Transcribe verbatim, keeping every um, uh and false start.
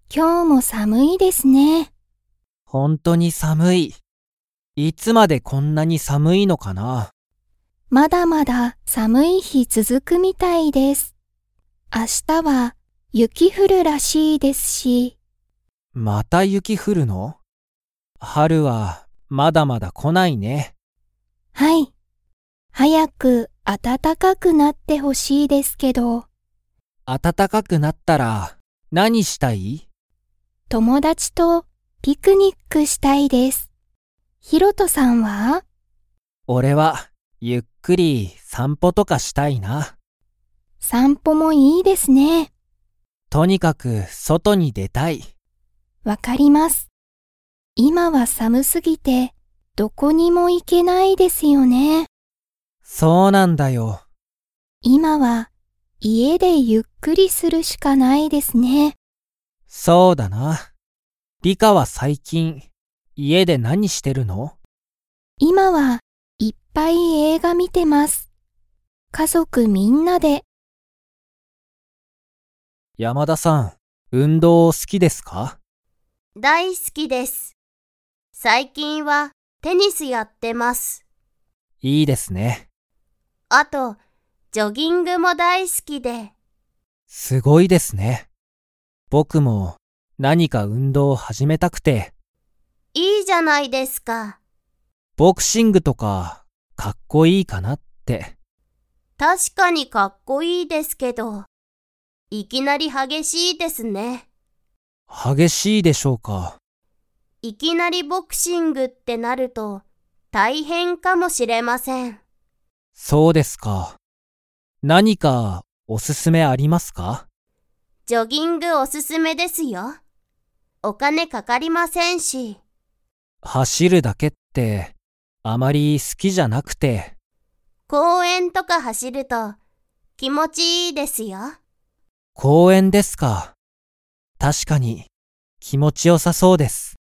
今日も寒いですね。 本当に寒い。いつまでこんなに寒いのかな。 まだまだ寒い日続くみたいです。明日は雪降るらしいですし。 また雪降るの？春はまだまだ来ないね。 はい。早く暖かくなってほしいですけど。 暖かくなったら何したい？ 友達とピクニックしたいです。ひろとさんは？ 俺はゆっくり散歩とかしたいな。 散歩もいいですね。 とにかく外に出たい。 わかります。今は寒すぎてどこにも行けないですよね。 そうなんだよ。 今は家でゆっくりするしかないですね。 そうだな。リカは最近家で何してるの？ 今はいっぱい映画見てます。家族みんなで。 山田さん、運動好きですか？ 大好きです。最近はテニスやってます。 いいですね。 あと、ジョギングも大好きで。 すごいですね。僕も何か運動を始めたくて。 いいじゃないですか。 ボクシングとかかっこいいかなって。 確かにかっこいいですけど、いきなり激しいですね。 激しいでしょうか。 いきなりボクシングってなると大変かもしれません。 そうですか。何かおすすめありますか？ ジョギングおすすめですよ。お金かかりませんし。 走るだけってあまり好きじゃなくて。 公園とか走ると気持ちいいですよ。 公園ですか。確かに気持ちよさそうです。